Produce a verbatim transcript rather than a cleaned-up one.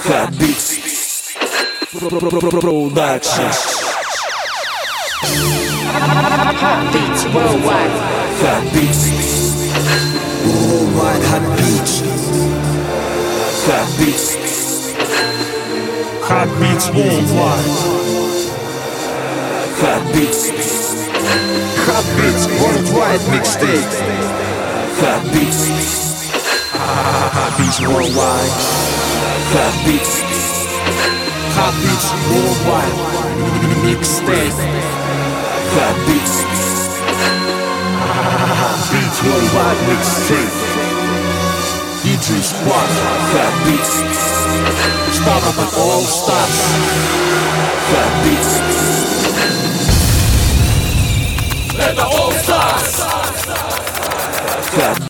Fat Beats Production. Hot beats worldwide. Fat Beats Worldwide. Hot Beats. Fat Beats. Hot beats worldwide. Fat Beats. Hot beats worldwide mixtape. Fat Beats. Hot beats worldwide. Fat Beats. Hot beats worldwide mixtape. Fat Beats. Hot beats worldwide mixtape. D J Squad. Fat Beats. Start up at all stars. Fat Beats. And the all stars. Fat